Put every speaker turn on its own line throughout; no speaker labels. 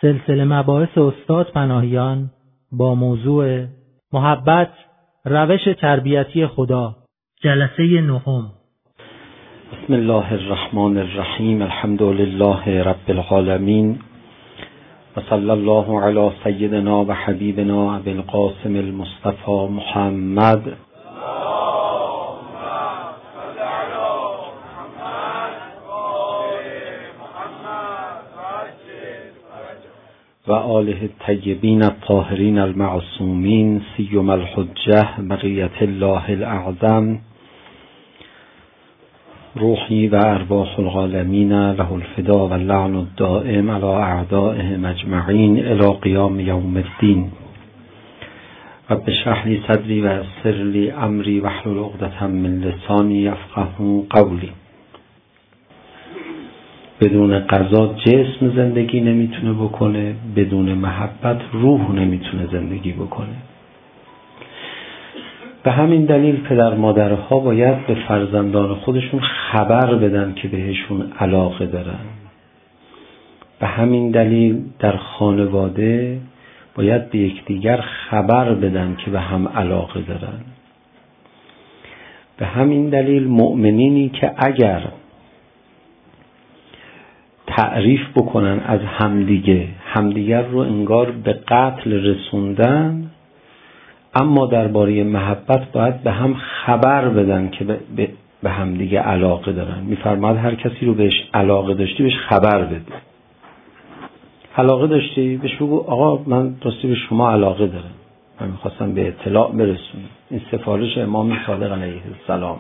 سلسله مباحث استاد پناهیان با موضوع محبت، روش تربیتی خدا، جلسه نهم.
بسم الله الرحمن الرحیم. الحمد لله رب العالمین و صلی الله علی سیدنا و حبیبنا ابی القاسم المصطفى محمد و آله الطیبین الطاهرین المعصومین سیما الحجة بقیة الله الاعظم روحی و ارواح العالمین له الفدا و اللعن الدائم علی اعدائهم اجمعین الی قیام یوم الدین. رب اشرح لی صدری و یسر لی امری واحلل عقدة من لسانی یفقهوا قولی. بدون قضا جسم زندگی نمیتونه بکنه، بدون محبت روح نمیتونه زندگی بکنه. به همین دلیل پدر مادرها باید به فرزندان خودشون خبر بدن که بهشون علاقه دارن. به همین دلیل در خانواده باید به یکدیگر خبر بدن که به هم علاقه دارن. به همین دلیل مؤمنینی که اگر تعریف بکنن از همدیگر رو انگار به قتل رسوندن، اما درباره محبت باید به هم خبر بدن که به همدیگه علاقه دارن. میفرماد هر کسی رو بهش علاقه داشتی بهش خبر بده. علاقه داشتی بهش بگو آقا من راستی به شما علاقه دارم، من میخواستم به اطلاع برسونم. این سفارش امام صادق علیه السلام.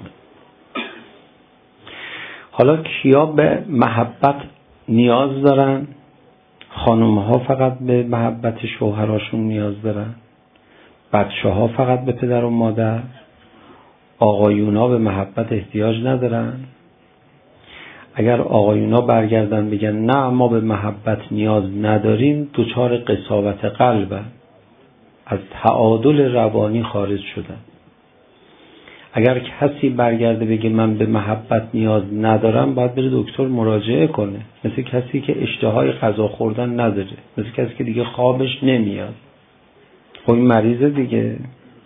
حالا کیا به محبت نیاز دارن؟ خانم‌ها فقط به محبت شوهراشون نیاز دارن؟ بچه‌ها فقط به پدر و مادر؟ آقایونا به محبت احتیاج ندارن؟ اگر آقایونا برگردن بگن نه ما به محبت نیاز نداریم، دچار قساوت قلبن، از تعادل روانی خارج شدن. اگر کسی برگرده بگه من به محبت نیاز ندارم، باید بره دکتر مراجعه کنه. مثل کسی که اشتهای غذا خوردن نداره، مثل کسی که دیگه خوابش نمیاد. خب این مریضه دیگه.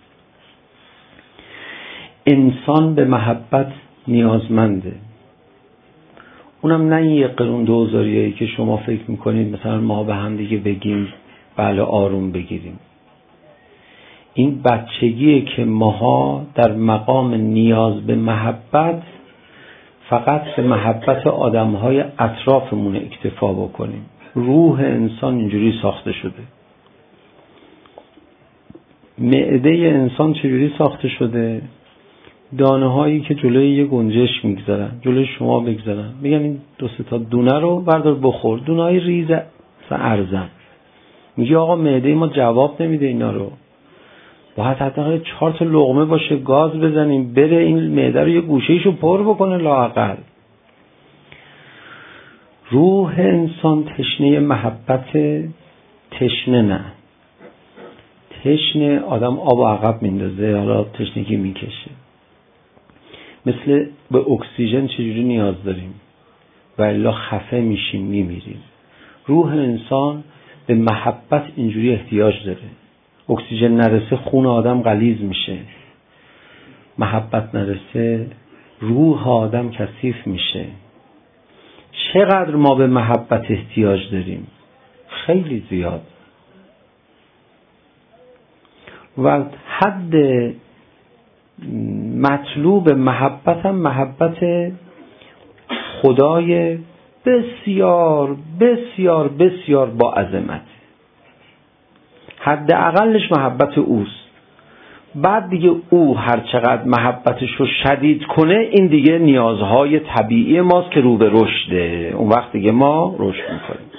انسان به محبت نیازمنده. اونم نه این یه قرون دوزاریایی که شما فکر میکنید مثلا ما به هم دیگه بگیم بله آروم بگیریم. این بچگیه که ماها در مقام نیاز به محبت فقط به محبت آدمهای اطرافمون اکتفا بکنیم. روح انسان اینجوری ساخته شده. معده انسان چجوری ساخته شده؟ دانه هایی که جلوی یه گنجشک میگذارن، جلوی شما بگذارن، میگن این 2-3 تا دونه رو بردار بخور. دونه های ریز ارزن. میگه آقا معده ما جواب نمیده اینا رو. باید حتی 4 تا لقمه باشه، گاز بزنیم بره این معده رو یه گوشه‌ایشو پر بکنه لااقل. روح انسان تشنه محبت، تشنه نه. تشنه آدم آب و عقب میندازه، حالا تشنگی میکشه. مثل به اکسیژن چجوری نیاز داریم و الا خفه میشیم میمیریم. روح انسان به محبت اینجوری احتیاج داره. اکسیژن نرسه خون آدم غلیظ میشه، محبت نرسه روح آدم کثیف میشه. چقدر ما به محبت احتیاج داریم؟ خیلی زیاد. و حد مطلوب محبت هم محبت خدای بسیار بسیار بسیار با عظمت. حد اقلش محبت اوست. بعد دیگه او هر چقدر محبتش رو شدید کنه، این دیگه نیازهای طبیعی ماست که رو به رشده. اون وقت دیگه ما رشد میکنیم.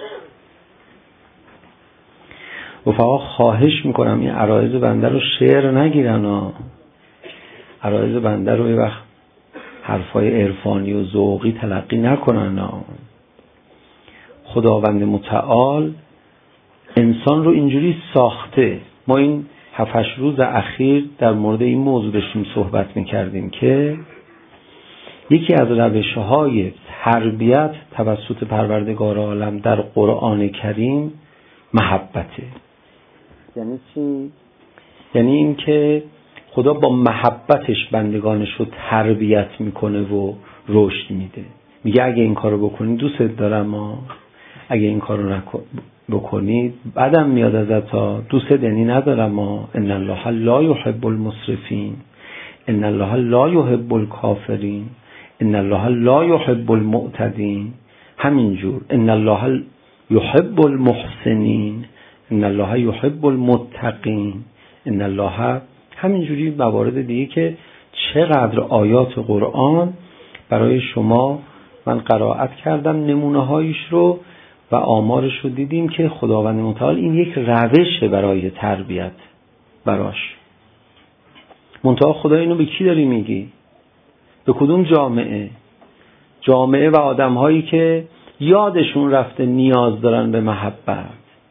رفقا خواهش میکنم این عرایض بنده رو شعر نگیرن ها. عرایض بنده رو یه وقت حرفای عرفانی و ذوقی تلقی نکنن ها. خداوند متعال انسان رو اینجوری ساخته. ما این 7-8 روز اخیر در مورد این موضوع داشتیم صحبت میکردیم که یکی از روش‌های تربیت توسط پروردگار عالم در قرآن کریم محبته. یعنی چی؟ یعنی این که خدا با محبتش بندگانش رو تربیت میکنه و رشد میده. میگه اگه این کارو بکنید دوست دارم، اگه این کارو بکنید بعدم میاد ازت، دوست یعنی ندارم. ان الله لا يحب المسرفین، ان الله لا يحب الکافرین، ان الله لا يحب المعتدین. همینجور ان الله يحب المحسنین، ان الله يحب المتقین، ان الله. همینجوری موارد دیگه که چقدر آیات قرآن برای شما من قرائت کردم، نمونه هایش رو و آمارش رو دیدیم که خداوند متعال این یک روشه برای تربیت براش. منتها خدا اینو به کی داری میگی؟ به کدوم جامعه؟ جامعه و آدم هایی که یادشون رفته نیاز دارن به محبت.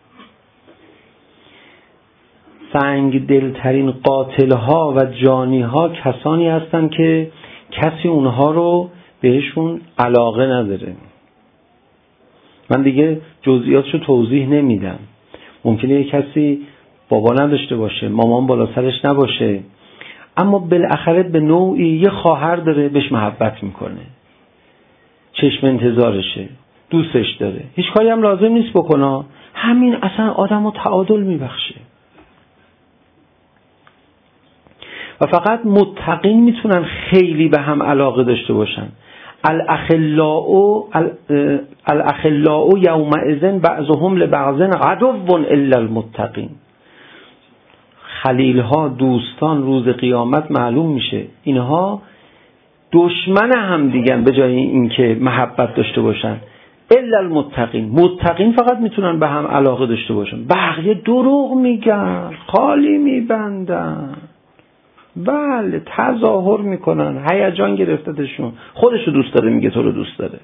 سنگ دلترین قاتل ها و جانی ها کسانی هستن که کسی اونها رو بهشون علاقه نداره. من دیگه جزئیاتشو توضیح نمیدم. ممکنه یه کسی بابا نداشته باشه، مامان بالا سرش نباشه، اما بالاخره به نوعی یه خواهر داره بهش محبت میکنه، چشم انتظارشه، دوستش داره، هیچ کاری هم لازم نیست بکنه، همین اصلا آدمو تعادل میبخشه. و فقط متقین میتونن خیلی به هم علاقه داشته باشن. الاخلاء یومئذ بعضهم لبعض عدو الا المتقین. خلیل ها، دوستان، روز قیامت معلوم میشه اینها دشمن هم دیگن به جای اینکه محبت داشته باشن. الا المتقین، متقین فقط میتونن به هم علاقه داشته باشن. بقیه دروغ میگن، خالی میبندن، بله تظاهر میکنن، هیجان گرفتتشون، خودشو دوست داره میگه تو رو دوست داره.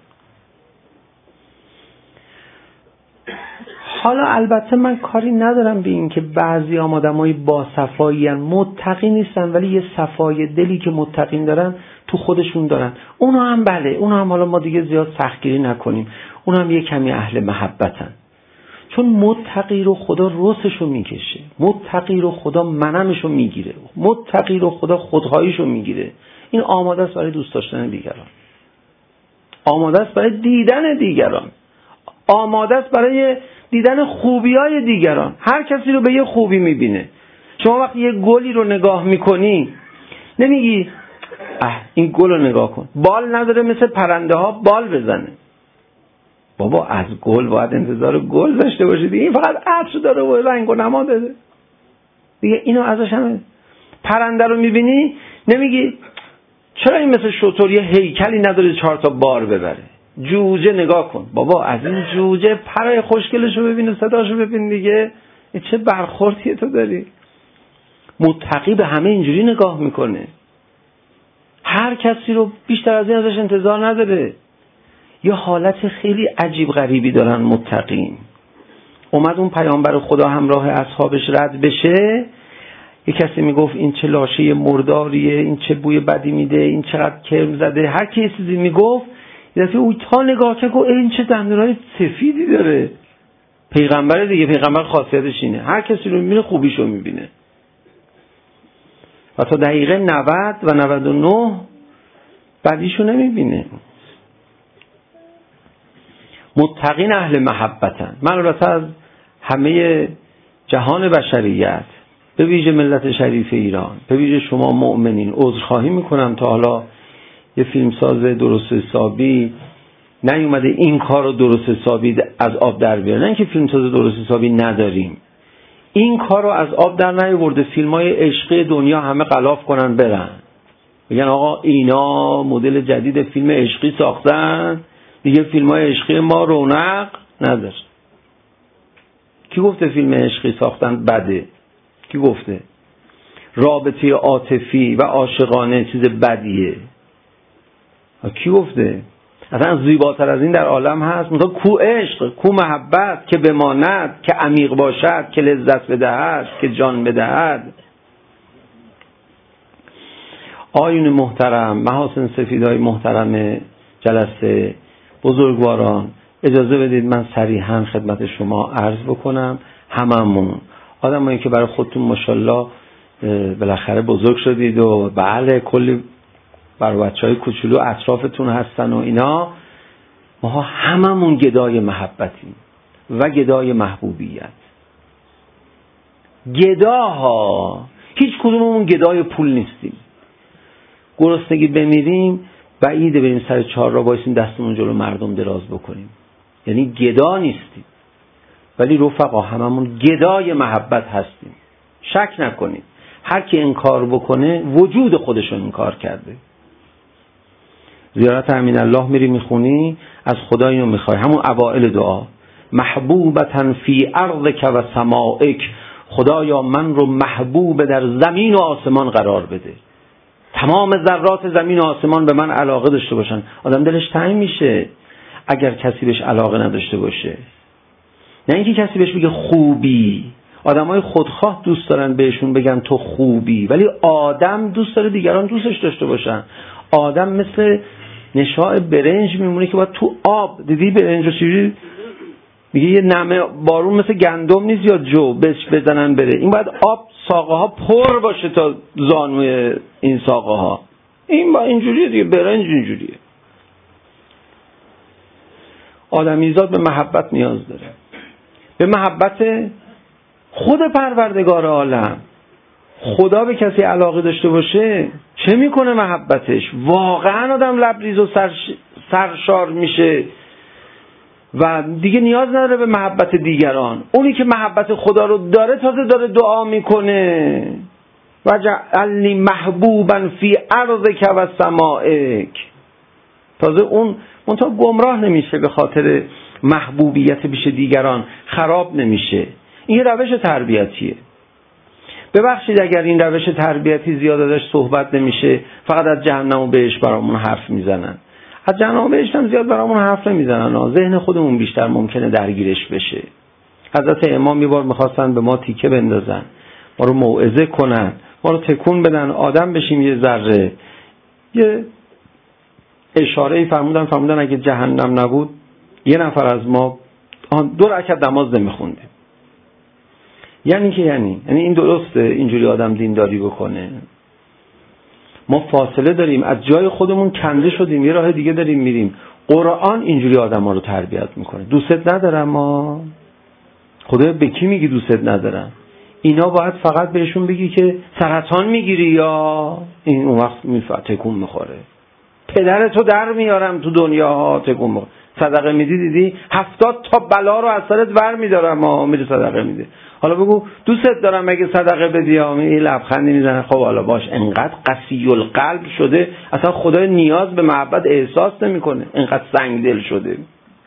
حالا البته من کاری ندارم به این که بعضی آدمای با صفایی ان، متقی نیستن ولی یه صفای دلی که متقین دارن تو خودشون دارن. اونا هم بله، اونا هم حالا ما دیگه زیاد سختگیری نکنیم، اونا هم یه کمی اهل محبتن. چون متقی رو خدا رسشو میکشه، متقی رو خدا منمشو میگیره، متقی رو خدا خودخواهیشو میگیره. این آماده است برای دوست داشتن دیگران، آماده است برای دیدن دیگران، آماده است برای دیدن خوبی‌های دیگران. هر کسی رو به یه خوبی میبینه. شما وقتی یه گلی رو نگاه میکنی نمیگی این گل رو نگاه کن، بال نداره مثل پرنده ها بال بزنه. بابا از گل باید انتظار گل داشته باشی دیگه، این فقط عطر داره و رنگ و نما داره دیگه. اینو ازش هم پرنده رو میبینی نمیگی چرا این مثل شتر یه هیکلی نداره 4 تا بار ببره. جوجه نگاه کن، بابا از این جوجه پرای خوشگلشو ببین، صداشو ببین دیگه، چه برخوردیه تو داری. متقی به همه اینجوری نگاه میکنه، هر کسی رو بیشتر از این ازش انتظار نداره. یه حالت خیلی عجیب غریبی دارن متقین. اومد اون پیامبر خدا همراه اصحابش رد بشه، یه کسی میگفت این چه لاشه مرداریه، این چه بوی بدی میده، این چقدر کرم زده، هر کی چیزی میگفت یه دفعه اون تا نگاه کرد گفت این چه دندونای سفیدی داره. پیغمبر دیگه، پیغمبر خاصیتش اینه هر کسی رو میبینه خوبیشو میبینه. و تا دقیقه 90 و 99 بدیشو نمیبینه. متقین اهل محبتن. من البته از همه جهان بشریت، به ویژه ملت شریف ایران، به ویژه شما مؤمنین عذرخواهی میکنم تا حالا یه فیلمساز درست حسابی نیومده این کار رو درست حسابی از آب در بیاره. نه اینکه فیلمساز درست حسابی نداریم، این کار رو از آب در نیاورده. فیلم‌های عشقی دنیا همه غلاف کنن برن بگن آقا اینا مدل جدید فیلم عشقی ساختن دیگه، فیلم‌های عشقی ما رونق نداره. کی گفته فیلم عشقی ساختن بده؟ کی گفته؟ رابطه عاطفی و عاشقانه چیز بدیه؟ کی گفته؟ اصلا زیباتر از این در عالم هست؟ مثلا کو عشق، کو محبت که بماند، که عمیق باشد، که لذت بدهد، که جان بدهد. آیون محترم، محاسن سفیدای محترم جلسه، بزرگواران، اجازه بدید من صریحاً خدمت شما عرض بکنم، هممون آدمایی که برای خودتون ماشاءالله بالاخره بزرگ شدید و بله کلی برای بچهای کوچولو اطرافتون هستن و اینا، ما هممون گدای محبتیم و گدای محبوبیت. گداها هیچ کدوممون گدای پول نیستیم. گرسنگی بمیریم بعیده بریم سر چهارراه وایسیم دستمون جلو مردم دراز بکنیم، یعنی گدا نیستیم. ولی رفقا هممون گدای محبت هستیم. شک نکنید هر کی انکار بکنه وجود خودشون انکار کرده. زیارت امین الله میری میخونی، از خدا اینو میخوای، همون اوائل دعا، محبوبتن فی ارضک و سمائک، خدایا من رو محبوب در زمین و آسمان قرار بده. تمام ذرات زمین و آسمان به من علاقه داشته باشن. آدم دلش تنگ میشه اگر کسی بهش علاقه نداشته باشه. نه اینکه کسی بهش بگه خوبی. آدمای خودخواه دوست دارن بهشون بگن تو خوبی، ولی آدم دوست داره دیگران دوستش داشته باشن. آدم مثل نشاء برنج میمونه که باید تو آب، دیدی برنج رو چجوری میگه یه نمه بارون مثل گندم نیست یا جو بهش بزنن بره، این باید آب ساقه ها پر باشه تا زانوی این ساقه ها. این با اینجوریه دیگه، برنج اینجوریه. آدمیزاد به محبت نیاز داره، به محبت خود پروردگار عالم. خدا به کسی علاقه داشته باشه چه میکنه محبتش؟ واقعا آدم لبریز و سرشار میشه و دیگه نیاز نداره به محبت دیگران. اونی که محبت خدا رو داره تازه داره دعا میکنه وجعلنی محبوبا فی ارضک و سمائک. تازه اون منتها گمراه نمیشه به خاطر محبوبیت پیش دیگران، خراب نمیشه. این روش تربیتیه. ببخشید اگر این روش تربیتی زیاد ازش صحبت نمیشه، فقط از جهنم و بهشت برامون حرف میزنن. از جهنم و بهشت هم زیاد برامون حرف نمیزنن، ذهن خودمون بیشتر ممکنه درگیرش بشه. حضرت امام یه بار میخواستن به ما تیکه بندازن، ما رو موعظه کنن، ما رو تکون بدن، آدم بشیم یه ذره. یه اشاره‌ای فرمودن اگه جهنم نبود یه نفر از ما 2 رکعت نماز نمیخونده. یعنی این درسته اینجوری آدم دینداری بکنه؟ ما فاصله داریم، از جای خودمون کنده شدیم، یه راه دیگه داریم میریم. قرآن اینجوری آدم ها رو تربیت میکنه. دوستت ندارم، ما خدا به کی میگی دوستت ندارم؟ اینا باید فقط بهشون بگی که سرطان میگیری یا این، اون وقت تکون میخوره. پدرتو در میارم تو دنیا تکون میخوره. صدقه میدی، دیدی 70 تا بلا رو از سرت ور میدارم، ما میری صدقه میدی. حالا بگو دوستت دارم مگه صدقه بدی؟ این لبخندی میزنه. خب حالا باش، انقدر قسی القلب شده اصلا خدای نیاز به محبت احساس نمیکنه، انقدر سنگ دل شده.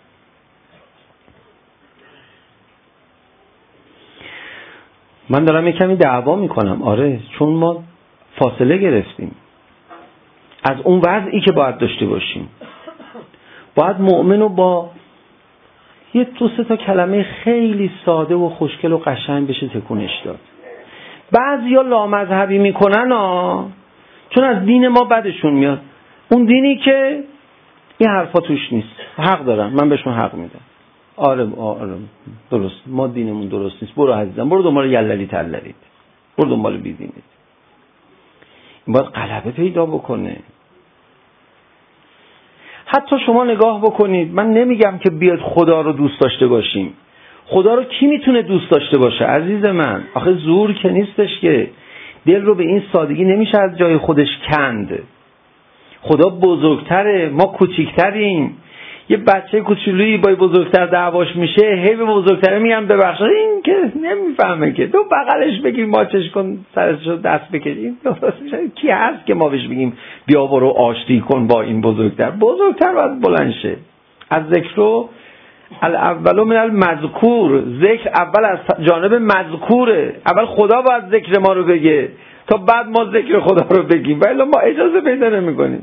من دارم یه کمی دعوا میکنم، آره، چون ما فاصله گرفتیم از اون وضعی که باید داشته باشیم. باید مؤمن رو با یه 2-3 تا کلمه خیلی ساده و خوشگل و قشنگ بشه تکونش داد. بعضیا لامذهبی میکنن چون از دین ما بدشون میاد. اون دینی که این حرفا توش نیست، حق دارن، من بهشون حق میدم. آره درست، ما دینمون درست نیست، برو عزیزم، برو دنبال یللی تللیت، برو دنبال بیدینیت. این باید غلبه پیدا بکنه. حتی شما نگاه بکنید، من نمیگم که بیاد خدا رو دوست داشته باشیم. خدا رو کی میتونه دوست داشته باشه عزیز من؟ آخه زور که نیستش که. دل رو به این سادگی نمیشه از جای خودش کند. خدا بزرگتره، ما کوچیکتریم. یه بچه کوچولویی با بزرگتر دعواش میشه، هی به بزرگتره میگم ببخشید، این که نمیفهمه که تو بغلش بگی ماچش کن، سرش رو دست بکشیم. کی هست که ما بهش بگیم بیا برو آشتی کن با این بزرگتر باید بلند شه. از ذکر الاول من المذکور، ذکر اول از جانب مذکوره. اول خدا باید ذکر ما رو بگه تا بعد ما ذکر خدا رو بگیم، ولی ما اجازه پیدا نمی‌کنیم.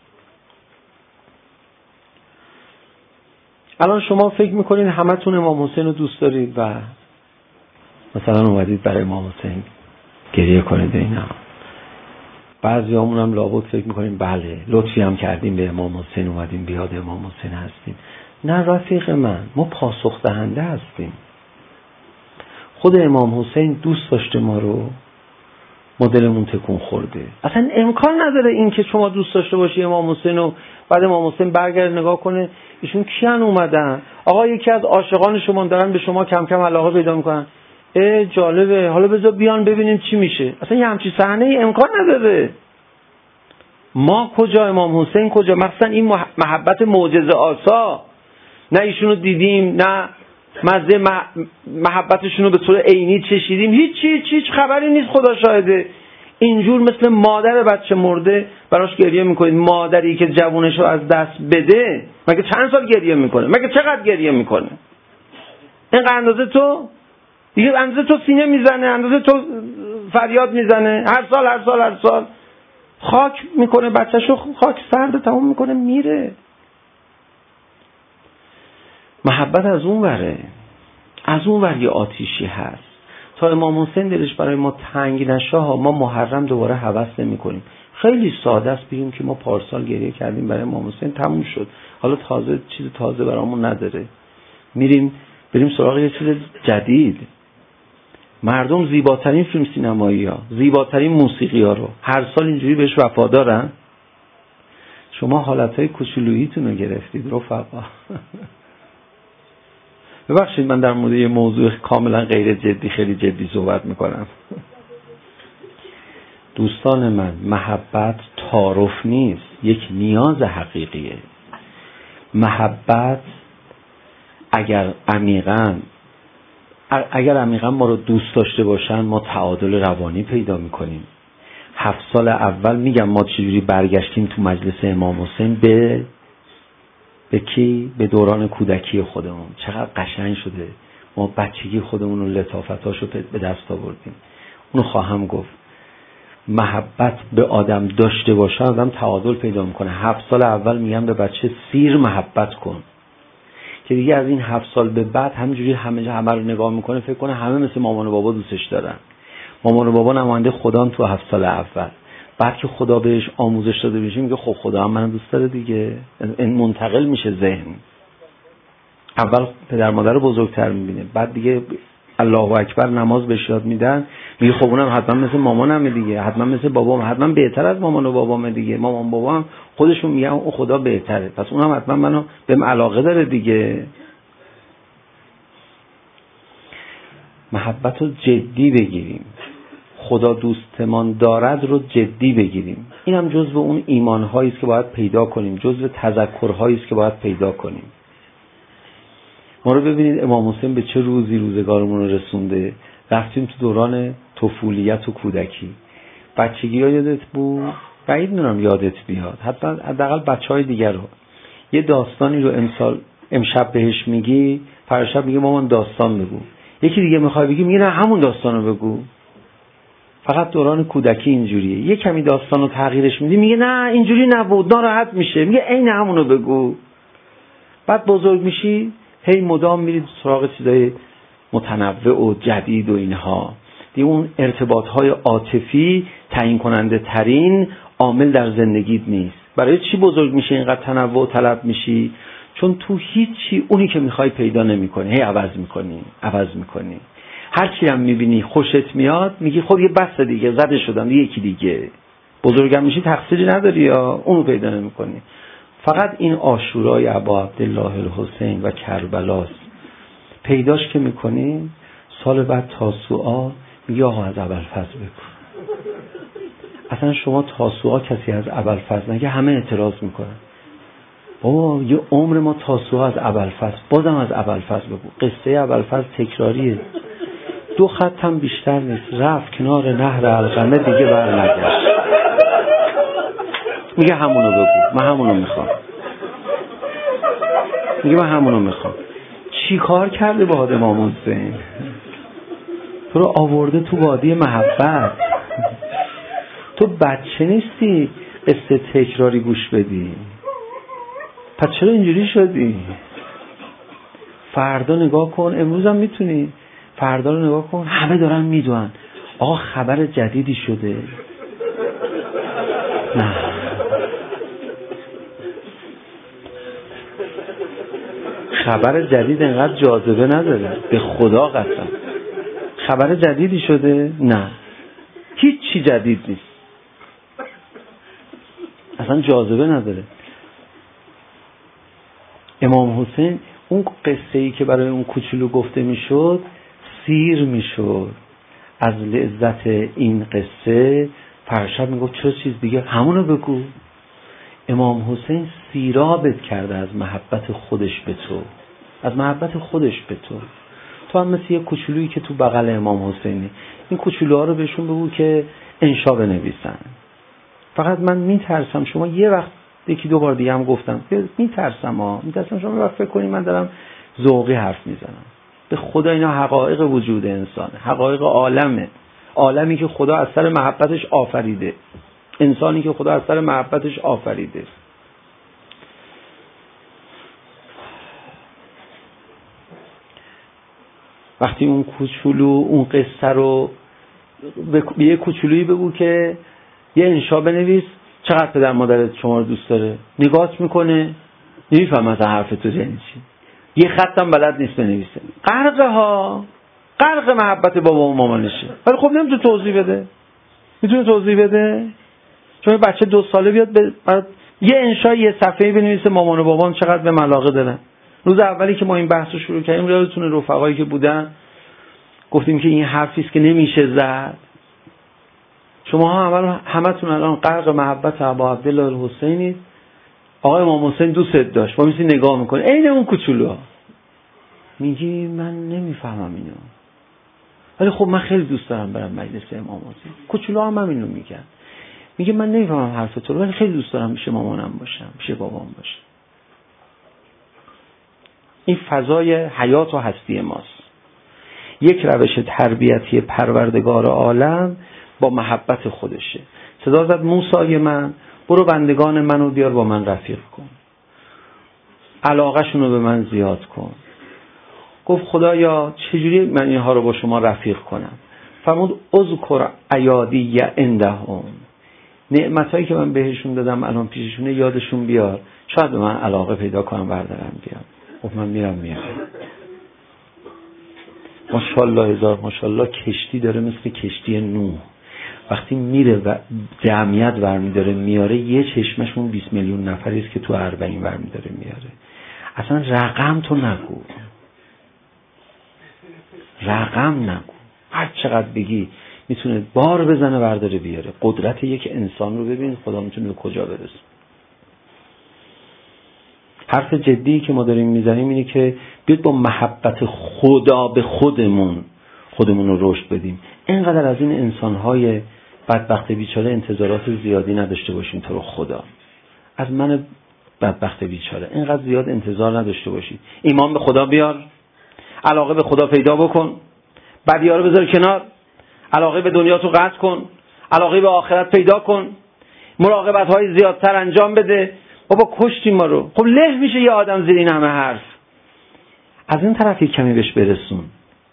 الان شما فکر میکنین همتون امام حسین رو دوست دارید و مثلا اومدید برای امام حسین گریه کنید اینا. بعضی همون هم لابد فکر میکنیم بله لطفی هم کردیم به امام حسین، اومدیم بیاد امام حسین هستیم. نه رفیق من، ما پاسخ دهنده هستیم. خود امام حسین دوست داشته ما رو، مدلمون تکون خورده. اصلا امکان نداره این که شما دوست داشته باشی امام حسین رو بعد امام حسین برگرد نگاه کنه ایشون کیان اومدن، آقا یکی از عاشقان شما دارن به شما کم کم علاقه پیدا میکنن، جالبه، حالا بذار بیان ببینیم چی میشه. اصلا یه همچین صحنه ای امکان نداره. ما کجا، امام حسین کجا؟ مثلا این محبت معجزه آسا، نه ایشونو دیدیم، نه مزه محبتشون رو به طور عینی چشیدیم، هیچ خبری نیست. خدا شاهده. اینجور مثل مادر بچه مرده براش گریه میکنید. مادری که جوونش رو از دست بده مگه چند سال گریه میکنه؟ مگه چقدر گریه میکنه؟ این اندازه تو دیگه، اندازه تو سینه میزنه، اندازه تو فریاد میزنه، هر سال خاک میکنه بچه‌شو، خاک سرد تموم میکنه میره. محبت از اون وره، از اون ور یه آتیشی هست. تا امام حسین دلش برای ما تنگ نشه ما محرم دوباره هوس نمی کنیم. خیلی ساده است بگیم که ما پارسال گریه کردیم برای امام حسین، تموم شد، حالا تازه چیز تازه برامون نداره، بریم سراغ یه چیز جدید. مردم زیباترین فیلم سینمایی ها، زیباترین موسیقی ها رو هر سال اینجوری بهش وفادارن. شما حالتهای کوچولوییتون رو گرفتید رفقا. ببخشید من در مورد یه موضوع کاملا غیر جدی خیلی جدی صحبت میکنم. دوستان من، محبت تعارف نیست، یک نیاز حقیقیه. محبت اگر عمیقا ما رو دوست داشته باشن ما تعادل روانی پیدا میکنیم. 7 سال اول میگم ما چجوری برگشتیم تو مجلس امام حسین به کی؟ به دوران کودکی خودمون. چقدر قشنگ شده ما بچگی خودمون رو لطافتاشو به دست آوردیم. اونو خواهم گفت. محبت به آدم داشته باشه آدم تعادل پیدا میکنه. 7 سال اول میگم به بچه سیر محبت کن که دیگه از این 7 سال به بعد همینجوری همه رو نگاه میکنه فکر کنه همه مثل مامان و بابا دوستش دارن. مامان و بابا نماینده خدا تو 7 سال اول. بعد که خدا بهش آموزش داده بشه میگه خب خدا هم منو دوست داره دیگه. این منتقل میشه ذهن. اول پدر مادر رو بزرگتر میبینه، بعد دیگه الله اکبر نماز بهش یاد میدن میگه خب اونم حتما مثل مامانمه دیگه، حتما مثل بابام، حتما بهتر از مامان و بابامه دیگه. مامان بابام خودشون میگن اون خدا بهتره، پس اونم حتما منو بهم علاقه داره دیگه. محبت رو جدی بگیریم. خدا دوستمان دارد رو جدی بگیریم. این هم جزو اون ایمان‌هایی است که باید پیدا کنیم، جزو تذکرهایی است که باید پیدا کنیم. ما رو ببینید امام حسین به چه روزگارمون رو رسونده. رفتیم تو دوران طفولیت و کودکی. بچگی‌ها یادت بود؟ بعید می‌دونم یادت بیاد. حداقل بچه‌های دیگر رو. یه داستانی رو امشب بهش میگی، فرشب میگه مامان داستان بگو. یکی دیگه میخوای بگی میگه نه همون داستانو بگو. فقط دوران کودکی اینجوریه. یه کمی داستانو تغییرش میدی میگه نه اینجوری نبود، ناراحت میشه، میگه عین همونو بگو. بعد بزرگ میشی هی مدام میرید سراغ چیزای متنوع و جدید و اینها. دیگه اون ارتباطهای عاطفی تعیین کننده ترین عامل در زندگیت نیست. برای چی بزرگ میشه اینقدر تنوع طلب میشی؟ چون تو هیچی اونی که میخوای پیدا نمیکنی، هی عوض میکنی. هر چی هم میبینی خوشت میاد میگی خب یه بس دیگه زده شدم دیگه یکی دیگه. بزرگم میشی تقصیری نداری یا اونو پیدا نمیکنی. فقط این عاشورای ابا عبدالله الحسین و کربلاست. پیداش که میکنی سال بعد تاسوعا میگی آقا از ابوالفضل بگو. اصلا شما تاسوعا کسی از ابوالفضل نگه همه اعتراض میکنن. بابا یه عمر ما تاسوعا از ابوالفضل، بازم از ابوالفضل بگو. قصه ابوالفضل تکراریه. 2 خط هم بیشتر نیست. رفت کنار نهر القمه دیگه برنگشت. میگه همونو بگو، من همونو میخوام. میگه من همونو میخوام. چی کار کرده با امام حسین؟ تو رو آورده تو وادی محبت. تو بچه نیستی قصه تکراری گوش بدی. پس چرا اینجوری شدی؟ فردا نگاه کن، امروز هم میتونی فردا رو نگاه کن، همه دارن میدونن آقا خبر جدیدی شده. نه خبر جدید انقدر جاذبه نداره، به خدا قسم. خبر جدیدی شده؟ نه، هیچ چی جدید نیست، اصلا جاذبه نداره. امام حسین اون قصه‌ای که برای اون کوچولو گفته میشد سیر میشد از لذت این قصه. فرشاد میگفت چرا چیز دیگه، همونو بگو. امام حسین سیرابت کرده از محبت خودش به تو، از محبت خودش به تو. تو هم مثل یه کوچولویی که تو بغل امام حسینی، این کوچولوها رو بهشون بگو که انشا بنویسن. فقط من میترسم شما یه وقت یکی دو بار دیگه هم گفتم میترسم شما فکر کنید من دارم ذوقی حرف میزنم. به خدا اینا حقایق وجود انسانه، حقایق عالمه، عالمی که خدا از سر محبتش آفریده، انسانی که خدا از سر محبتش آفریده. وقتی اون کوچولو اون قصه رو به یه کوچولویی بگو که یه انشا بنویس، چقدر پدر مادرت شما رو دوست داره، نگاهت میکنه نمیفهم از حرف تو یعنی چی، یه خطم بلد نیست بنویسه، غرق محبت بابا و مامانشه، ولی خب نمیتونه توضیح بده. میتونه توضیح بده؟ چون بچه 2 ساله بیاد یه انشا یه صفحه‌ای بنویسه مامان و بابام چقدر به علاقه دارن. روز اولی که ما این بحث رو شروع کردیم، یادتونه رفقایی که بودن گفتیم که این حرفی است که نمیشه زد. شما همتون الان غرق محبت ابا عبدالله الحسینید. آقای امام حسین دوستت داشت، ما میسی نگاه میکنه عین اون کوچولوها، میگی من نمیفهمم اینو، ولی خب من خیلی دوست دارم برم مجلس امام حسین. کوچولوها هم اینو میگن، میگه من نمیفهمم حرف تو رو، ولی خیلی دوست دارم پیش مامانم باشم، پیش بابام باشم. این فضای حیات و هستی ماست. یک روش تربیتی پروردگار عالم با محبت خودشه. صدا زد موسی من برو بندگان منو بیار با من رفیق کن، علاقه شونو به من زیاد کن. گفت خدایا چجوری من اینها رو با شما رفیق کنم؟ فرمود اذکر ایادی عندهم، نعمتایی که من بهشون دادم الان پیششونه یادشون بیار، شاید به من علاقه پیدا کنم بردارم بیام. گفت من میرم. ماشاءالله هزار ماشاءالله کشتی داره مثل کشتی نوح، وقتی میره و جمعیت برمیداره میاره، یه چشمشون 20 میلیون نفری است که تو 40 برمیداره میاره. اصلا رقم تو نگو، رقم نگو، هر چقدر بگی میتونه بار بزنه برداره بیاره. قدرت یک انسان رو ببین خدا میتونه به کجا برسه. حرف جدی که ما داریم میزنیم اینه که بیاید با محبت خدا به خودمون رو رشد بدیم. اینقدر از این انسان‌های بدبخت بیچاره انتظارات زیادی نداشته باشیم. تو رو خدا از من بدبخت بیچاره اینقدر زیاد انتظار نداشته باشید. ایمان به خدا بیار، علاقه به خدا پیدا بکن، بدی‌ها رو بذار کنار، علاقه به دنیا تو قطع کن، علاقه به آخرت پیدا کن، مراقبت‌های زیادتر انجام بده. بابا کشتیم ما رو. خب له میشه یه آدم زیر این همه حرف. از این طرف یک کمی بهش برسون.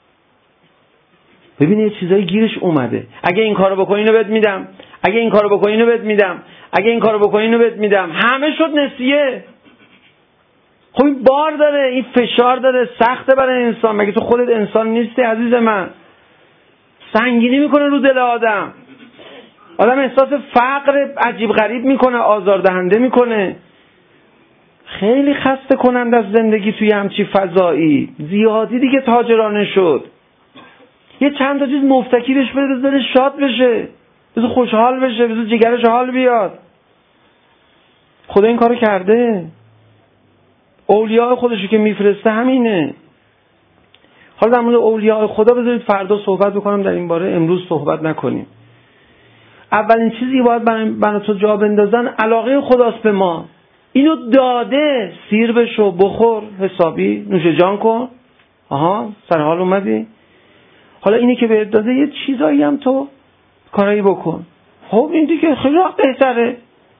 ببین یه چیزایی گیرش اومده. اگه این کارو بکنی اینو بهت میدم، اگه این کارو بکنی اینو بهت میدم، اگه این کارو بکنی اینو بهت میدم. همه شد نسیه. خب این بار داره، این فشار داره، سخته برای انسان. مگه تو خودت انسان نیستی عزیز من؟ سنگینی میکنه رو دل آدم احساس فقر عجیب غریب میکنه، آزاردهنده میکنه. خیلی خسته کننده از زندگی توی همچی فضایی. زیادی دیگه تاجرانه شد. یه چند تا چیز مفتکی بهش بده، بذاره شاد بشه، بذار خوشحال بشه، بذار جگرش حال بیاد. خدا این کارو کرده. اولیاء خودشو که میفرسته همینه. حالا در مورد اولیاء خدا بذارید فردا صحبت بکنم در این باره، امروز صحبت نکنیم. اولین چیزی که باید برای تو جا بندازن علاقه خداست به ما. اینو داده، سیر بشو، بخور، حسابی، نوش جان کن. سر حال اومدی؟ حالا اینی که بهت داده یه چیزایی هم تو کارایی بکن. خب این دیگه خیلی بهتره.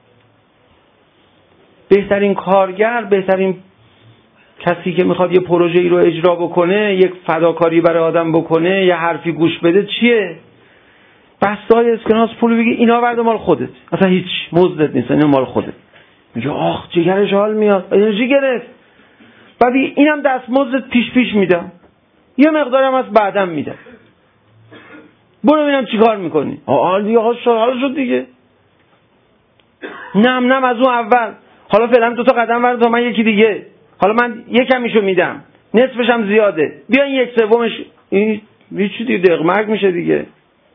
بهترین کارگر، بهترین کسی که میخواد یه پروژه‌ای رو اجرا بکنه، یک فداکاری برای آدم بکنه، یه حرفی گوش بده، چیه؟ بسته‌های اسکناس پول بگی اینا ورد مال خودت، اصلا هیچ مزدت نیست، اینا مال خودت. میگه آخ جگرش حال میاد، انرژی گرفت. بعد اینم دستمزد پیش میدم، یه مقدارم از بعدم میدم، برو ببینم چی کار میکنی. دیگه حال شد دیگه. نم از اون اول، حالا فعلا 2 تا قدم ورد تا من یکی دیگه، حالا من یکمیشو میدم، نصفش هم زیاده، بیا این 1/3 این هیچی دیگه، دقمرگ میشه دیگه.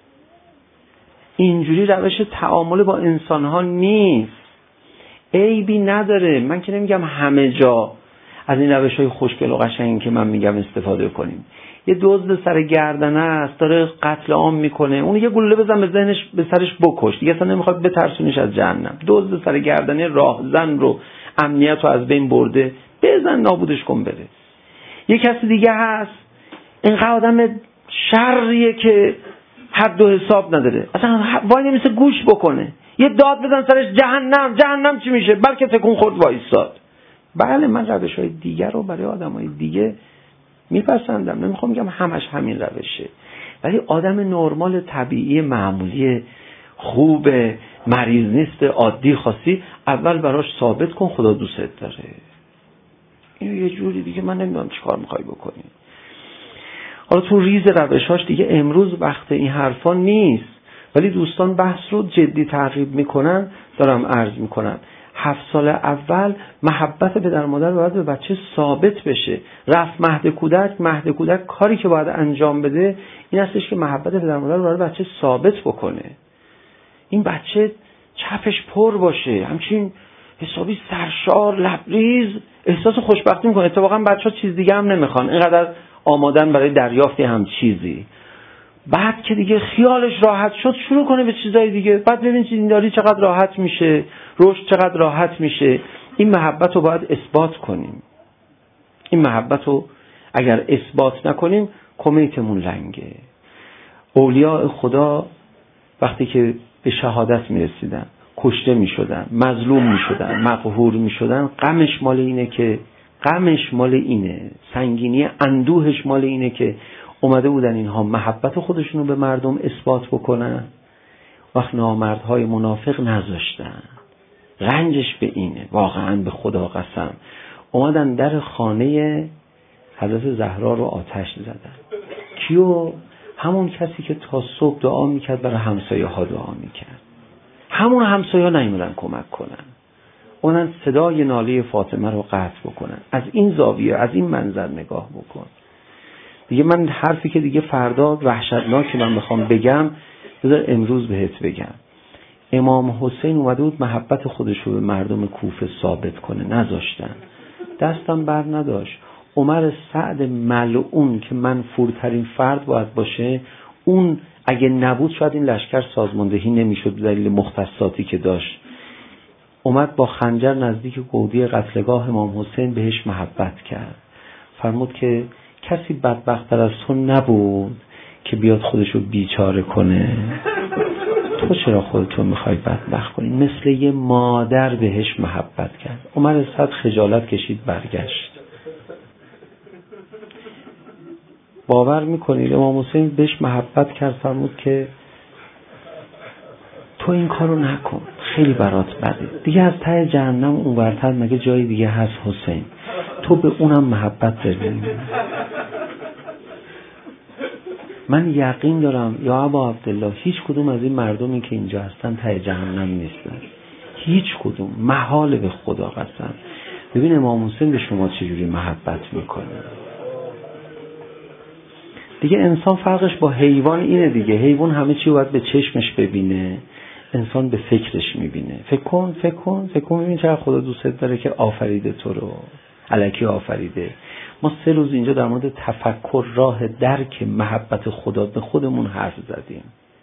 اینجوری روش تعامل با انسان ها نیست. عیبی نداره، من که نمیگم همه جا از این روش های خوشگل و قشنگی که من میگم استفاده کنیم. یه دزد سر گردنه است داره قتل عام میکنه، اون یه گلوله بزن به سرش بکش دیگه، اصلا نمیخواد بترسونیش از جهنم. دزد سر گردنه راهزن رو امنیت رو از بین برده، بزن نابودش کن بره. یه کسی دیگه هست اینقدر آدم شریه که حد و حساب نداره، اصلا وای نمیشه گوش بکنه، یه داد بزن سرش جهنم چی میشه، بلکه تکون خورد وایساد. بله من روش‌های دیگر رو برای آدمای دیگه میپسندم، نمیخوام بگم همش همین روشه، ولی آدم نرمال طبیعی معمولی خوب مریض نیست عادی خاصی اول براش ثابت کن خدا دوستت داره. اینو یه جوری دیگه من نمیدونم چیکار میخوای بکنی. حالا تو ریز روش‌هاش دیگه امروز وقت این حرفا نیست، ولی دوستان بحث رو جدی تعقیب میکنن، دارم عرض میکنم 7 سال اول محبت پدر مادر باید به بچه ثابت بشه. رفت مهد کودک کاری که باید انجام بده این هستش که محبت پدر مادر رو برای بچه ثابت بکنه. این بچه چپش پر باشه، همچین حسابی سرشار لبریز احساس خوشبختی میکنه. اتفاقا بچه‌ها چیز دیگه هم نمیخوان، اینقدر آمادن برای دریافت هم چیزی. بعد که دیگه خیالش راحت شد شروع کنه به چیزای دیگه، بعد ببین دینداری چقدر راحت میشه، رشد چقدر راحت میشه. این محبت رو باید اثبات کنیم. این محبت رو اگر اثبات نکنیم کمیتمون لنگه. اولیاء خدا وقتی که به شهادت میرسیدن کشته میشدن، مظلوم میشدن، مقهور میشدن، غمش مال اینه، سنگینی اندوهش مال اینه که اومده بودن اینها محبت خودشونو به مردم اثبات بکنن، وقت نامردهای منافق نذاشتن. رنجش به اینه، واقعا به خدا قسم اومدن در خانه حضرت زهرا رو آتش زدن. کیو؟ همون کسی که تا صبح دعا میکرد برای همسایه ها دعا میکرد. همون همسایه ها نیومدن کمک کنن، اونن صدای ناله فاطمه رو قطع بکنن. از این زاویه از این منظر نگاه بکن. دیگه من حرفی که دیگه فردا وحشتناکی من میخوام بگم بذار امروز بهت بگم. امام حسین اومده بود محبت خودش رو به مردم کوفه ثابت کنه، نذاشتن، دستم بر نداشت. عمر سعد ملعون که منفورترین فرد باید باشه، اون اگه نبود شاید این لشکر سازماندهی نمیشد به دلیل مختصاتی که داشت. اومد با خنجر نزدیک گودی قتلگاه امام حسین بهش محبت کرد. فرمود که کسی بدبخت‌تر از تو نبود که بیاد خودشو بیچاره کنه، تو چرا خودتو میخوای بدبخت کنی؟ مثل یه مادر بهش محبت کرد. عمر سعد خجالت کشید برگشت. باور میکنید امام حسین بهش محبت کرد، فرمود که تو این کارو نکن، خیلی برات بده. دیگه از ته جهنم اونورتر مگه جای دیگه هست حسین؟ تو به اونم محبت داری. من یقین دارم یا ابا عبدالله هیچ کدوم از این مردمی که اینجا هستن ته جهنم نیستن، هیچ کدوم، محال به خدا قسم. ببین امام حسین به شما چجوری محبت میکنه. دیگه انسان فرقش با حیوان اینه دیگه. حیوان همه چی باید به چشمش ببینه، انسان به فکرش میبینه. فکر کن ببین چقدر خدا دوستت داره که آفریده تو رو، الکی آفریده. ما 3 روز اینجا در مورد تفکر، راه درک محبت خدا به خودمون حرف زدیم.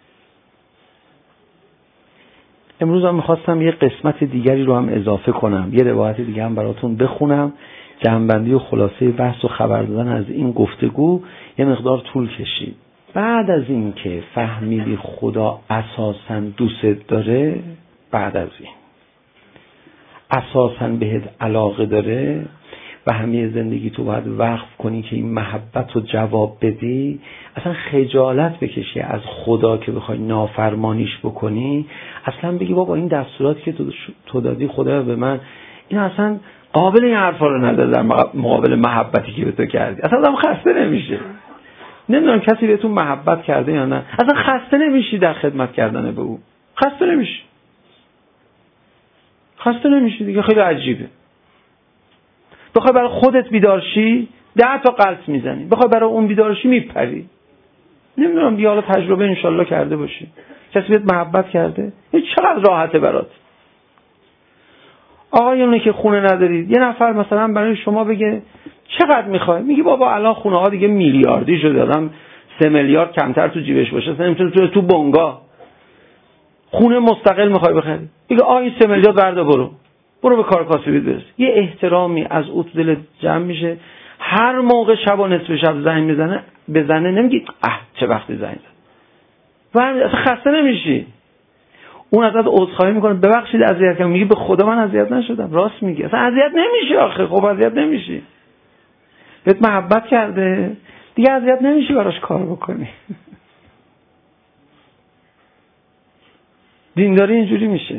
امروز هم میخواستم یه قسمت دیگری رو هم اضافه کنم، یه روایت دیگه هم براتون بخونم، جمع‌بندی و خلاصه بحث و خبر دادن از این گفتگو یه مقدار طول کشید. بعد از این که فهمیدی خدا اساساً دوست داره، بعد از این اساساً بهت علاقه داره و همه زندگی تو باید وقف کنی که این محبت رو جواب بدی، اصلا خجالت بکشی از خدا که بخوای نافرمانیش بکنی، اصلا بگی بابا این دستوراتی که تو دادی خدا به من، این اصلا قابل این حرفا رو نداره در مقابل محبتی که به تو کردی. اصلا آدم خسته نمیشه. نمیدونم کسی بهتون محبت کرده یا نه، اصلا خسته نمیشی در خدمت کردن به او. خسته نمیشی دیگه. خیلی عجیبه. بخوای برای خودت بیدارشی 10 تا قلط میزنی، بخوای برای اون بیدارشی میپری. نمیدونم دیگه، حالا تجربه انشالله کرده باشی. کسی بهت محبت کرده؟ چقدر راحته برات. آقایونه که خونه ندارید، یه نفر مثلا برای شما بگه چقدر میخوای؟ میگی بابا الان خونه ها دیگه میلیاردی شده، آدم 3 میلیارد کمتر تو جیبش باشه اصلا نمیتونه تو بنگاه خونه مستقل میخوای بخری. میگه این 3 میلیارد بردا برو به کار کاسبی برس. یه احترامی از او تو دلت جمع میشه. هر موقع شب و نصف شب زنگ بزنه نمیگی چه وقتی زنگ زد، اصلا خسته نمیشی. اون ازت عذرخواهی میکنه ببخشید اذیت کردم، میگی به خدا من اذیت نشدم. راست میگی، اصلا اذیت نمیشی. آخه خب اذیت نمیشی، بهت محبت کرده دیگه، اذیت نمیشی براش کار بکنی. دینداری اینجوری میشه.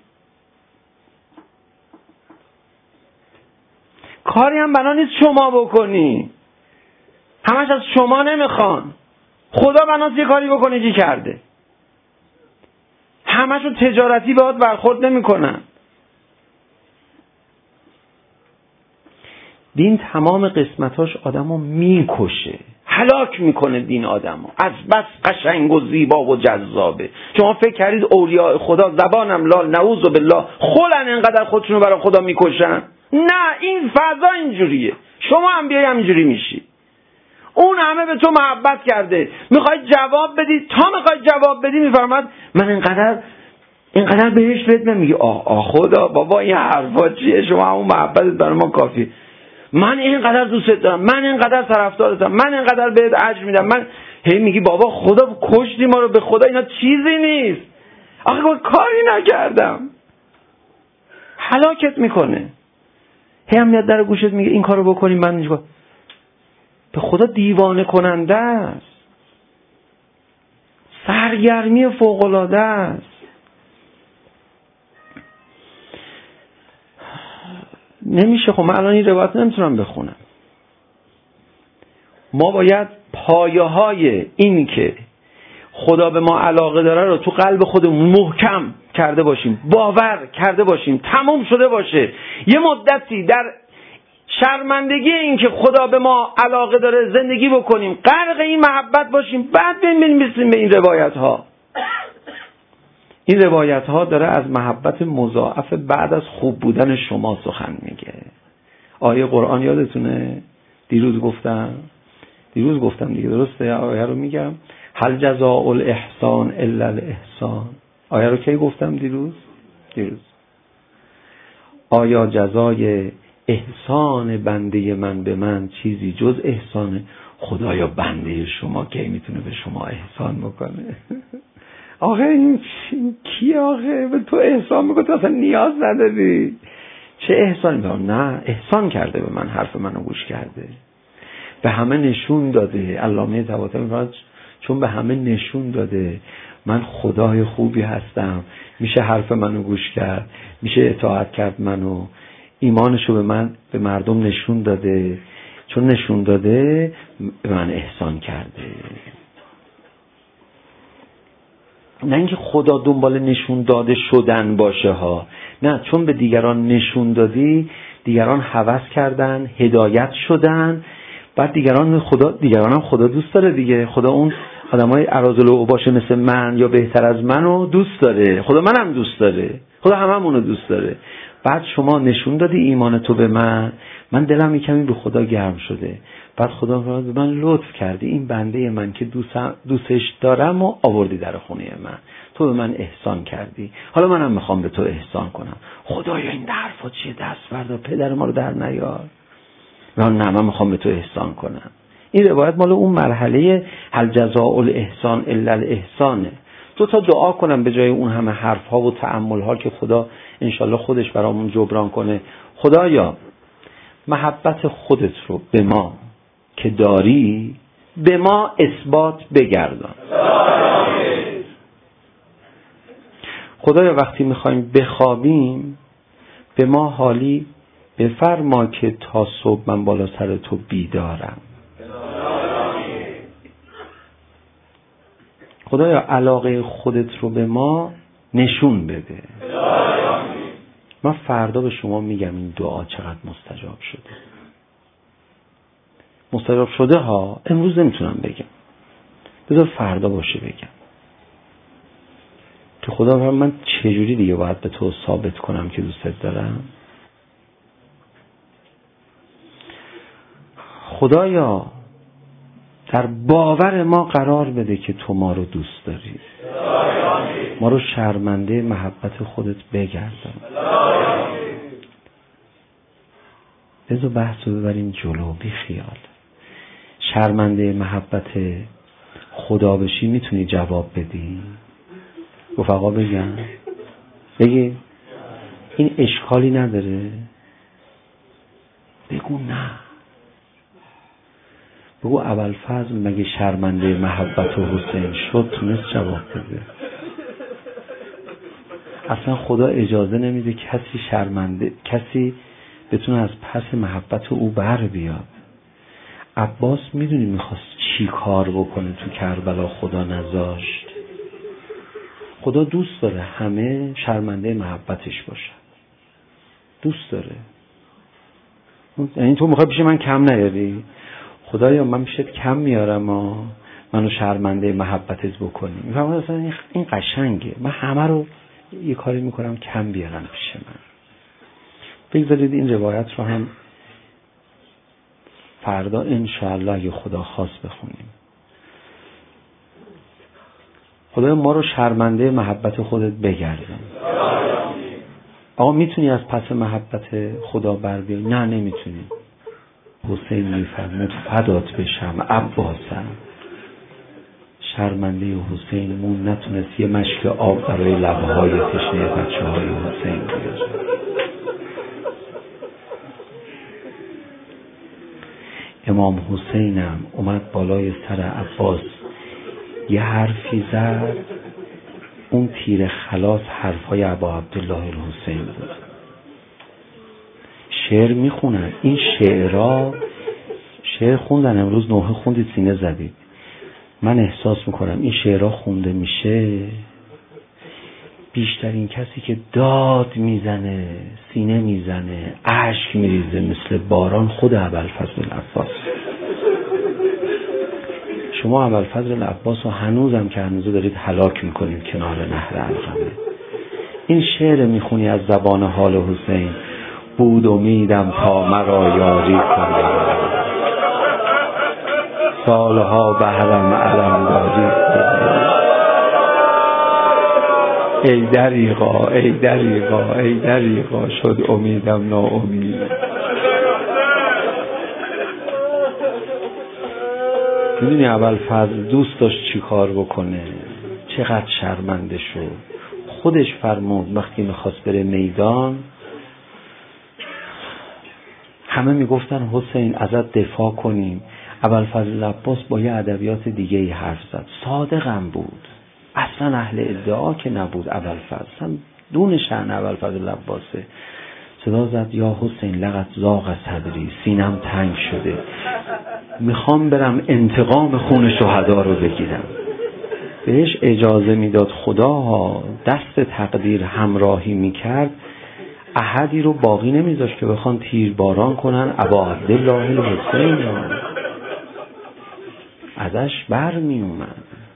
کاری هم بنا نیست شما بکنی، همش از شما نمیخوان. خدا بناست یه کاری بکنه که کرده. همشون تجارتی باهات برخورد نمیکنن. دین تمام قسمتاش آدمو میکشه، هلاک میکنه. دین آدمو از بس قشنگ و زیبا و جذابه. شما فکر کردید اولیاء خدا زبانم لال نعوذ بالله خلن انقدر خودشونو برای خدا میکشن؟ نه، این فضا اینجوریه. شما هم بیایی همینجوری میشی. اون همه به تو محبت کرده، میخوای جواب بدی، تا میخوای جواب بدی میفرماد من اینقدر بهش بهت نمیگی خدا بابا این حرفا چیه؟ شما همون محبتت برای ما کافی. من اینقدر دوستت دارم، من اینقدر طرفدارتم، من اینقدر بهت اجر میدم. من هی میگی بابا خدا کشتی ما رو، به خدا اینا چیزی نیست. آخه کاری نکردم. هلاکت میکنه. هی هم میاد در گوشت میگه این کارو بکنیم، من اینجا به خدا دیوانه کننده است. سرگرمی فوق العاده است. نمیشه. خب من الان این روایت نمیتونم بخونم. ما باید پایه های این که خدا به ما علاقه داره رو تو قلب خودمون محکم کرده باشیم، باور کرده باشیم، تمام شده باشه. یه مدتی در شرمندگی این که خدا به ما علاقه داره زندگی بکنیم، غرق این محبت باشیم، بعد بنویسیم به این روایت ها. این روایت ها داره از محبت مضاعف بعد از خوب بودن شما سخن میگه. آیه قرآن یادتونه؟ دیروز گفتم دیگه، درسته؟ آیه رو میگم، هل جزاء الاحسان الا الاحسان. آیه رو کی گفتم؟ دیروز. آیا جزای احسان بنده من به من چیزی جز احسانه؟ خدایا بنده شما کی میتونه به شما احسان بکنه؟ آخه این کی آخه به تو احسان میکنه؟ تو اصلا نیاز نداری. چه احسانی؟ نه، احسان کرده به من، حرف منو گوش کرده، به همه نشون داده. علامه طباطبایی میگه چون به همه نشون داده من خدای خوبی هستم، میشه حرف منو گوش کرد، میشه اطاعت کرد منو. ایمانشو به مردم نشون داده، چون نشون داده به من احسان کرده. نه اینکه خدا دنبال نشون داده شدن باشه ها، نه، چون به دیگران نشون دادی دیگران هوس کردن، هدایت شدن، بعد دیگران هم خدا دوست داره دیگه. خدا اون آدمای اراذل و باشه مثل من یا بهتر از منو دوست داره، خدا منم دوست داره، خدا هممونو دوست داره. بعد شما نشون دادی ایمان تو به من دلم یکمی به خدا گرم شده. بعد خدا به من لطف کردی، این بنده من که دوستش دارم و آوردی در خونه من، تو به من احسان کردی، حالا منم میخوام به تو احسان کنم. خدایا این حرفا چیه؟ دست بردار، پدر ما رو در نیار. من میخوام به تو احسان کنم. این روایت مال اون مرحله هل جزاء الاحسان الا الاحسانه. دو تا دعا کنم به جای اون همه حرف ها و تأمل ها که خدا انشالله خودش برامون جبران کنه. خدایا محبت خودت رو به ما که داری به ما اثبات بگردان. خدایا وقتی میخوایم بخوابیم به ما حالی بفرما که تا صبح من بالا سر تو بیدارم. خدایا علاقه خودت رو به ما نشون بده. من فردا به شما میگم این دعا چقدر مستجاب شده. مستجاب شده ها، امروز نمیتونم بگم، بذار فردا باشه بگم که خدا من چجوری دیگه باید به تو ثابت کنم که دوستت دارم. خدایا در باور ما قرار بده که تو ما رو دوست داری، ما رو شرمنده محبت خودت بگردان. بذار بحث رو ببریم جلو، بی خیال. شرمنده محبت خدا بشی میتونی جواب بدی؟ رفقا بگم بگی این اشکالی نداره؟ بگو نه. بگو ابوالفضل مگه شرمنده محبت و حسین شد تونست جواب بده؟ اصلا خدا اجازه نمیده کسی بتونه از پس محبت او بر بیاد. عباس میدونی میخواست چی کار بکنه تو کربلا، خدا نذاشت. خدا دوست داره همه شرمنده محبتش باشن، دوست داره. یعنی تو میخوای پیش من کم نیاری؟ خدایا من پیشت کم میارم، منو شرمنده محبتت بکنی. میفهمم اصلا این قشنگه. من همه رو یه کاری میکنم کم بیارم پیش من. بگذارید این روایت رو هم فردا انشاءالله اگه خدا خواست بخونیم. خدایا ما رو شرمنده محبت خودت بگردن. آقا میتونی از پس محبت خدا بر بیای؟ نه نمیتونی. حسین میفرمود فدات بشم عباسم، شرمنده حسین مون نتونست یه مشک آب برای لبهای تشنه بچه های حسین بیاره. امام حسینم اومد بالای سر عباس یه حرفی زد، اون تیر خلاص حرفای ابا عبدالله الحسین بود. شعر میخونن، این شعر خوندن. امروز نوحه خوندید سینه زدید. من احساس میکنم این شعرها خونده میشه، بیشترین کسی که داد میزنه، سینه میزنه، اشک میریزه مثل باران خود ابوالفضل العباس. شما ابوالفضل العباس رو هنوزم که هنوز دارید هلاک میکنید کنار نهر علقمه. این شعر میخونی از زبان حال حسین. بود امیدم تا مرا یاری کنی، سالها بهرم علمداری کنی. ای دریغا ای دریغا ای دریغا شد امیدم ناامید. میدونی ابوالفضل دوست داشت چی کار بکنه، چقدر شرمنده شد. خودش فرمود وقتی میخواست بره میدان، همه میگفتن حسین ازت دفاع کنیم. ابوالفضل العباس با یه ادبیات دیگه ای حرف زد. صادقم بود، اصلا اهل ادعا که نبود. ابوالفضل اصلا دون شأن ابوالفضل العباسه. صدا زد یا حسین لقد ضاق صدری، سینم تنگ شده، میخوام برم انتقام خون شهدا رو بگیرم. بهش اجازه میداد خدا، دست تقدیر همراهی میکرد، احدی رو باقی نمیذاشت که بخوان تیر باران کنن ابا عبدالله الحسین ازش بر می اومد.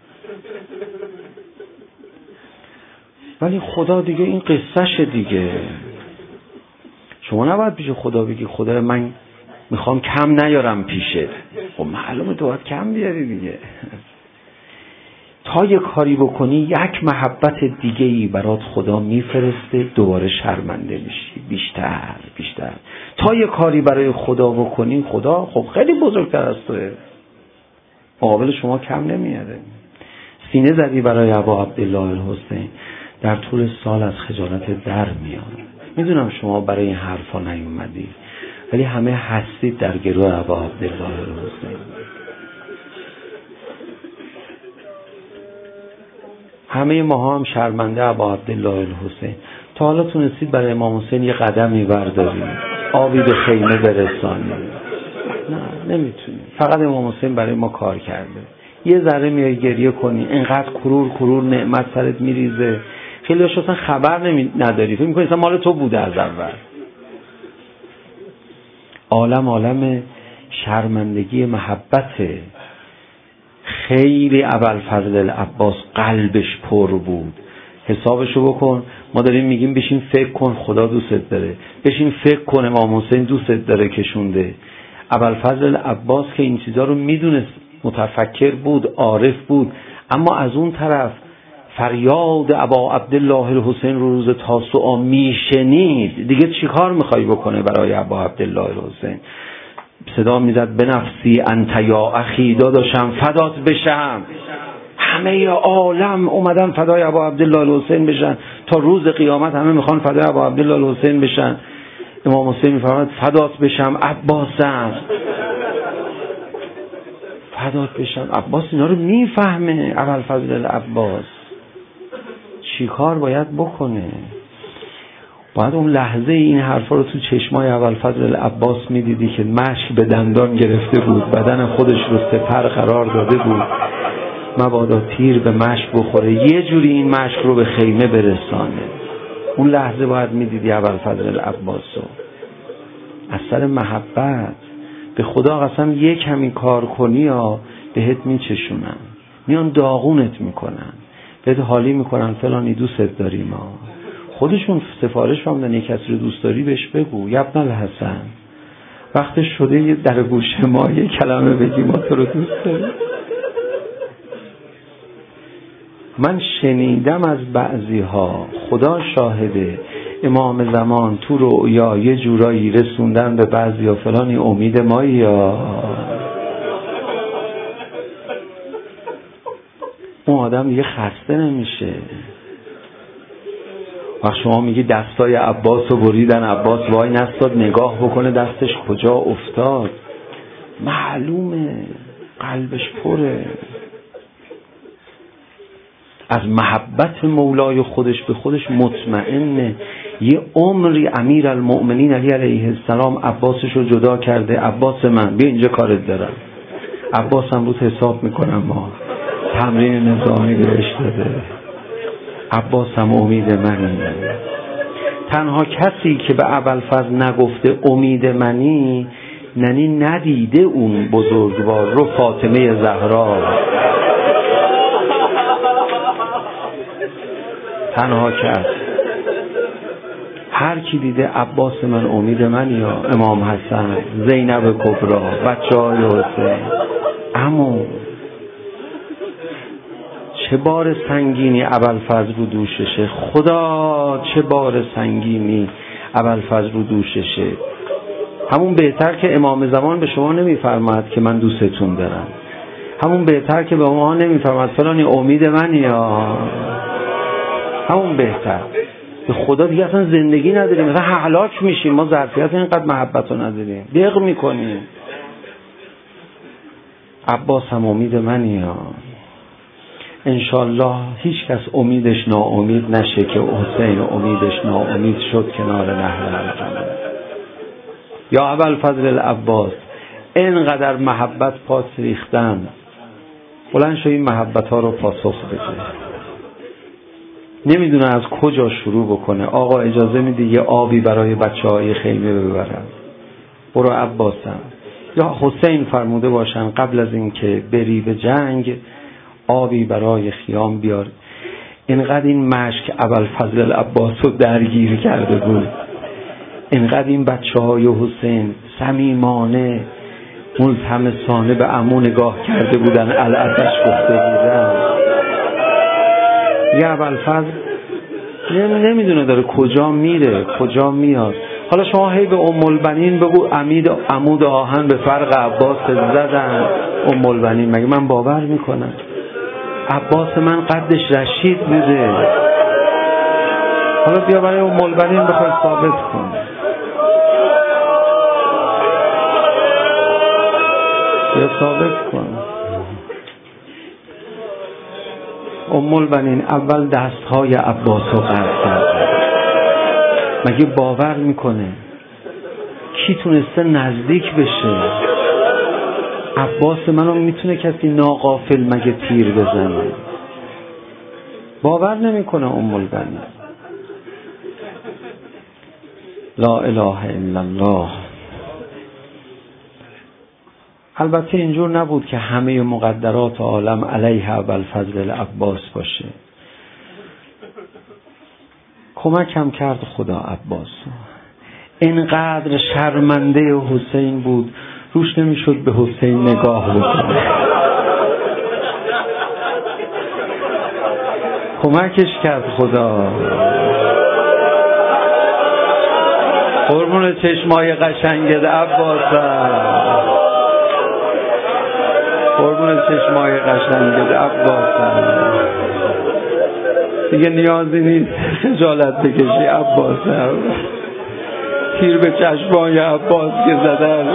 ولی خدا دیگه این قصهش دیگه. شما نباید پیش خدا بگی خدا من میخوام کم نیارم پیشت. خب معلومه تو باید کم بیاری دیگه. تا یه کاری بکنی یک محبت دیگه ای برات خدا میفرسته، دوباره شرمنده میشی بیشتر. تا یه کاری برای خدا بکنی، خدا خب خیلی بزرگتر از توه، مقابل شما کم نمیاره. سینه زدی برای ابا عبدالله الحسین، در طول سال از خجالت در میاد. میدونم شما برای این حرفا نیومدی، ولی همه هستید در گروه ابا عبدالله الحسین. همه ماها هم شرمنده ابا عبدالله الحسین. تا حالا تونستید برای امام حسین یه قدمی بردارید؟ آبی به خیمه برسانیم. نه نمیتونیم. فقط امام حسین برای ما کار کرده. یه ذره میای گریه کنی، اینقدر کرور نعمت سرت میریزه، خیلی هاش اصلا خبر نداری، فکر می‌کنی اصلا مال تو بوده از اول. عالم شرمندگی محبته. خیلی ابوالفضل العباس قلبش پر بود. حسابشو بکن. ما داریم میگیم بشین فکر کن خدا دوستت داره، بشین فکر کن امام حسین دوستت داره کشونده. ابوالفضل العباس که این چیزا رو میدونست، متفکر بود، عارف بود، اما از اون طرف فریاد ابا عبدالله الحسین روز تاسوعا میشنید، دیگه چیکار میخوای بکنه برای ابا عبدالله الحسین؟ صدا میزد بنفسی انت یا اخی، داداشم فدات بشم. همه عالم اومدن فدای ابا عبدالله الحسین بشن، تا روز قیامت همه میخوان فدای ابا عبدالله الحسین بشن. امام حسین میفرماد فدات بشم عباسم، فدات بشم عباس. اینا رو میفهمه ابوالفضل العباس چی کار باید بکنه. باید اون لحظه این حرفا رو تو چشمای ابوالفضل العباس میدیدی که مشک به دندان گرفته بود، بدن خودش رو سپر قرار داده بود، مبادا تیر به مشک بخوره، یه جوری این مشک رو به خیمه برسانه. اون لحظه باید میدیدی ابوالفضل العباس رو. از سر محبت به خدا قسم یک کمی کار کنی یا بهت میچشونن، میان داغونت میکنن، بهت حالی میکنن فلانی دوستت داریم ما. خودشون سفارش فهمدن یک کسی رو دوست داری بهش بگو ابن الحسن، وقت شده یه در گوش ما یه کلمه بگی ما تو رو دوست داریم. من شنیدم از بعضی ها، خدا شاهده، امام زمان تو رؤیا یه جورایی رسوندن به بعضی ها فلانی امید ما، یا اون آدم دیگه خسته نمیشه. وقت شما میگی دستای عباس رو بریدن، عباس وای نستاد نگاه بکنه دستش کجا افتاد، معلومه قلبش پره از محبت مولای خودش به خودش مطمئنه. یه عمری امیر المؤمنین علی علیه السلام عباسش رو جدا کرده. عباس من بیا اینجا کارت دارم، عباس هم روز حساب میکنم، ما تمرین نظامی بهش داده، عباس هم امید منی. تنها کسی که به ابوالفضل نگفته امید منی، ننی ندیده اون بزرگوار رو فاطمه زهرا. تنها کس، هر کی دیده عباس من امید من، یا امام حسن، زینب کبرا، بچه‌های حسین، عمو، چه بار سنگینی ابوالفضل رو دوششه. خدا چه بار سنگینی ابوالفضل رو دوششه. همون بهتر که امام زمان به شما نمیفرماد که من دوستتون دارم، همون بهتر که به ما نمیفرماد فلانی امید من، یا همون بهتر. به خدا دیگه اصلا زندگی نداریم، مثلا هلاک میشیم، ما ظرفیت اینقدر محبت رو نداریم، دق میکنیم. عباس هم امید من، یا انشالله هیچ کس امیدش ناامید نشه که حسین امیدش ناامید شد کنار نهر الجنه. یا ابوالفضل العباس، اینقدر محبت پاس ریختن، بلند شو این محبت ها رو پاسخ بده. نمیدونه از کجا شروع بکنه. آقا اجازه میدی یه آبی برای بچه‌های خیمه ببرم؟ برو عباسم. یا حسین فرموده باشن قبل از اینکه بری به جنگ آبی برای خیام بیار. اینقدر این مشک ابوالفضل العباس رو درگیر کرده بود، اینقدر این بچه‌های حسین صمیمانه ملتمسانه به عمو نگاه کرده بودن، العدش گفته بودن. یه ابوالفضل نمیدونه داره کجا میره کجا میاد. حالا شما هی به ام البنین بگو عمود آهن به فرق عباس زدن. ام البنین مگه من باور میکنم؟ عباس من قدش رشید بوده. حالا بیا برای ام البنین بخوای ثابت کن. بیا ثابت کن. ام البنین اول دستهای عباس رو قطع کرد. مگه باور میکنه؟ کی تونسته نزدیک بشه؟ عباس منو میتونه کسی ناغافل مگه تیر بزنه؟ باور نمیکنه ام البنین. لا اله الا الله. البته اینجور نبود که همه مقدرات عالم علیه ابوالفضل العباس باشه. کمکم کرد خدا عباس. اینقدر شرمنده حسین بود روش نمیشد به حسین نگاه بکنه. کمکش کرد خدا. قربون چشمای قشنگت عباس، قربون چشمای قشنگت عباس. دیگه نیازی نیست خجالت بکشی عباس. تیر به چشمای عباس که زدن،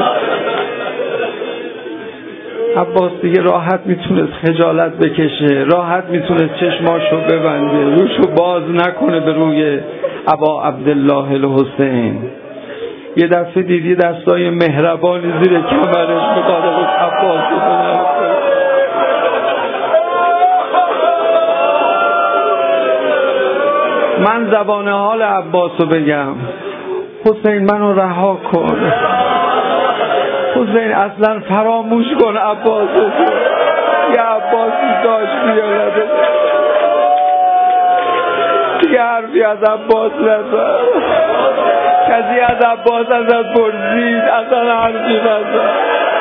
عباس دیگه راحت میتونست خجالت بکشه، راحت میتونست چشماشو ببنده، روشو باز نکنه به روی ابا عبدالله الحسین. یه دفعه دیدی دستای مهربانی زیر کمرش میخواد عباس رو. من زبان حال عباس رو بگم. حسین منو رها کن، حسین اصلا فراموش کن عباس رو. یه عباسی داشت بیالده دیگه، حرفی از عباس نزد، کسی از عباس ازت پرسید اصلا حرفی نزد.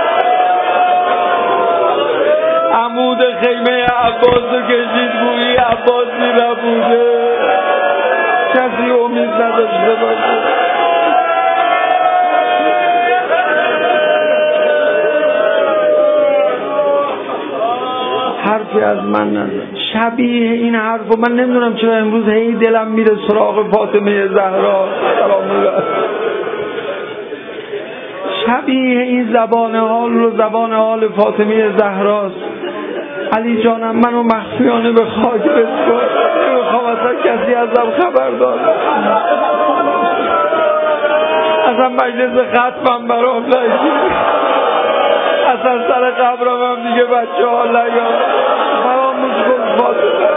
عمود خیمه عباس رو کشید گویی عباسی نبوده، کسی امید نداشته باشه. حرفی از من نزد. شبیه این حرفو من نمیدونم چرا امروز هی دلم میره سراغ فاطمه زهرا سلام الله. شبیه این زبان حال رو زبان حال فاطمه زهراست. علی جانم منو مخفیانه به خاک بسپار، نمیخوام اصلا کسی ازم خبر داره، اصلا مجلس ختمم برام نگیر، اصلا سر قبرم هم دیگه بچه ها لیان فراموش کن فاطمه.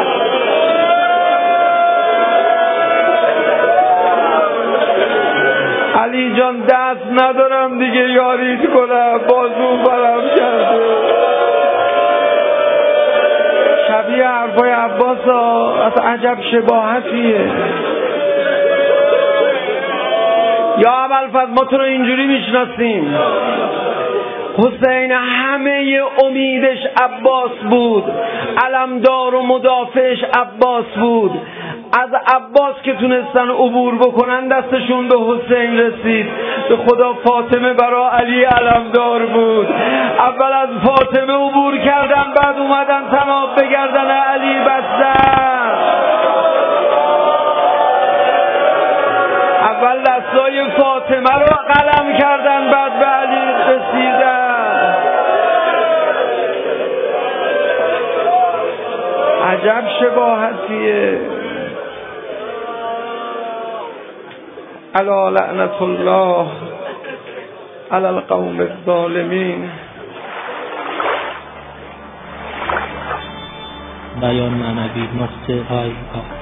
علی جان دست ندارم دیگه یاریت کنم، بازو برم کرده. شبیه حرفای عباس ها، اصلا عجب شباهتیه. یا ابوالفضل ما تو رو اینجوری میشناسیم. حسین همه امیدش عباس بود، علمدار و مدافعش عباس بود. از عباس که تونستن عبور بکنن دستشون به حسین رسید. به خدا فاطمه برا علی علمدار بود. اول از فاطمه عبور کردن، بعد اومدن طناب به گردن علی بستن. اول دستای فاطمه رو قلم کردن، بعد به علی رسیدن. عجب شباهتیه. الا لعنت الله علی القوم الظالمین.
بیان معنوی نقطه های